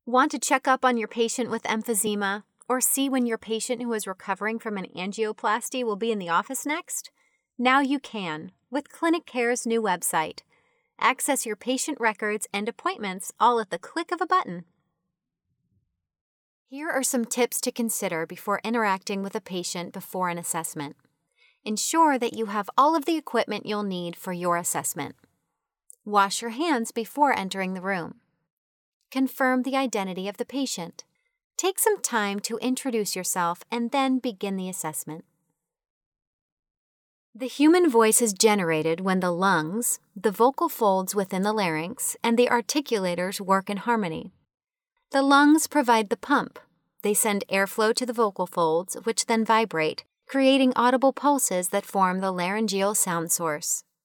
Want to check up on your patient with emphysema or see when your patient who is recovering from an angioplasty will be in the office next? Now you can with ClinicCare's new website. Access your patient records and appointments all at the click of a button. Here are some tips to consider before interacting with a patient before an assessment. Ensure that you have all of the equipment you'll need for your assessment. Wash your hands before entering the room. Confirm the identity of the patient. Take some time to introduce yourself and then begin the assessment. The human voice is generated when the lungs, the vocal folds within the larynx, and the articulators work in harmony. The lungs provide the pump. They send airflow to the vocal folds, which then vibrate, creating audible pulses that form the laryngeal sound source.